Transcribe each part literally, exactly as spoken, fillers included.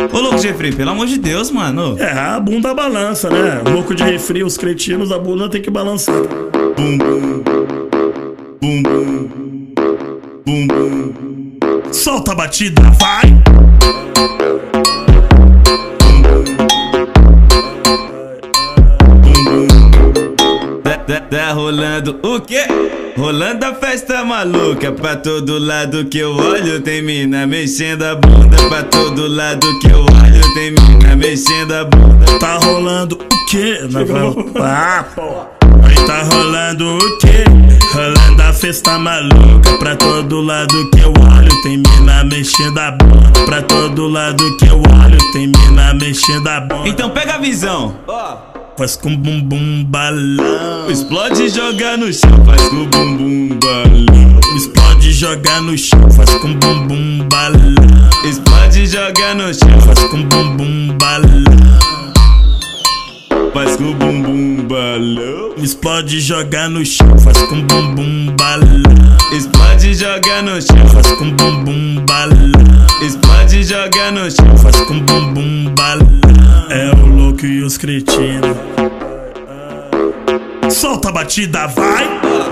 Ô louco de refri, pelo amor de Deus, mano. É, a bunda balança, né? Louco de refri, os cretinos, a bunda tem que balançar. Bum, bum. Bum, bum. Bum, bum. Solta a batida, vai! Tá, tá rolando o quê? Rolando a festa maluca. Pra todo lado que eu olho tem mina mexendo a bunda. Pra todo lado que eu olho tem mina mexendo a bunda. Tá rolando o quê? Ah, pô. Aí tá rolando o quê? Rolando a festa maluca. Pra todo lado que eu olho tem mina mexendo a bunda. Pra todo lado que eu olho tem mina mexendo a bunda. Então pega a visão. Faz com bumbum balão. Explode e joga no chão. Faz com bumbum balão. Explode e joga no chão. Faz com bumbum balão. Explode e joga no chão. Faz com bumbum balão. Faz com bumbum balão. Explode e joga no chão. Faz com bumbum balão. Explode e joga no chão. Faz com bumbum balão. Explode e joga no chão. Faz com bumbum balão. É o louco e os cretinos. Solta a batida, vai!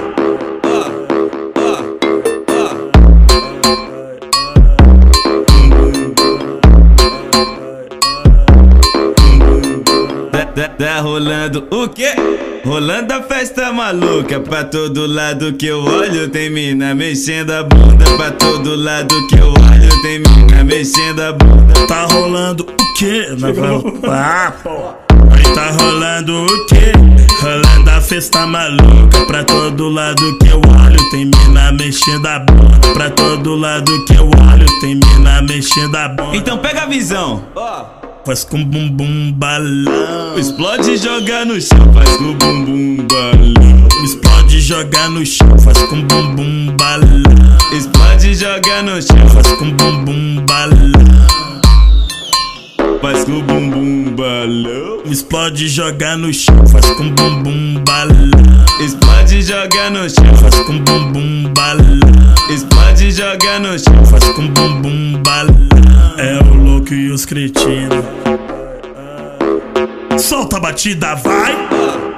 Tá, tá, tá rolando o quê? Rolando a festa maluca. Pra todo lado que eu olho tem mina mexendo a bunda. Pra todo lado que eu olho tem mina mexendo a bunda. Tá rolando o quê? Ah, pô. Aí tá rolando o quê? Rolando a festa maluca. Pra todo lado que eu olho tem mina mexendo a bunda. Pra todo lado que eu olho tem mina mexendo a bunda. Então pega a visão. Faz com bumbum balão. Explode e joga no chão. Faz com bumbum balão. Explode e joga no chão. Faz com bumbum balão. Explode e joga no chão. Faz com bumbum balão. Faz com bumbum balão. Explode e joga no chão. Faz com bumbum balão. Explode e joga no chão. Faz com bumbum balão. Explode e joga no chão. Faz com bumbum balão. É o louco e os cretinos. Solta a batida, vai!